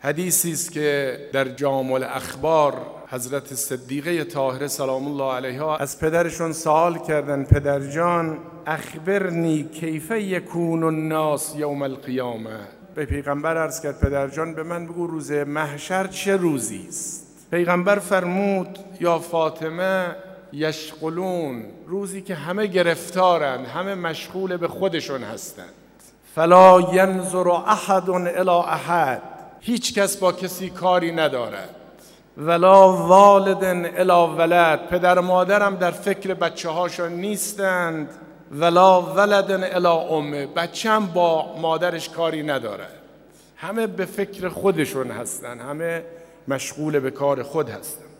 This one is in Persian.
حدیثی است که در جامع الاخبار حضرت صدیقه طاهره سلام الله علیها از پدرشون سوال کردن: پدرجان اخبرنی کیف یکون الناس یوم القیامه. به پیغمبر عرض کرد: پدرجان به من بگو روز محشر چه روزی است؟ پیغمبر فرمود: یا فاطمه یشغلون، روزی که همه گرفتارند، همه مشغول به خودشون هستند. فلا ینظر احد الی احد، هیچ کس با کسی کاری ندارد. ولا والد الی ولد، پدر و مادرم در فکر بچه هاشون نیستند. ولا ولد الی امه، بچه هم با مادرش کاری ندارد. همه به فکر خودشون هستند، همه مشغول به کار خود هستند.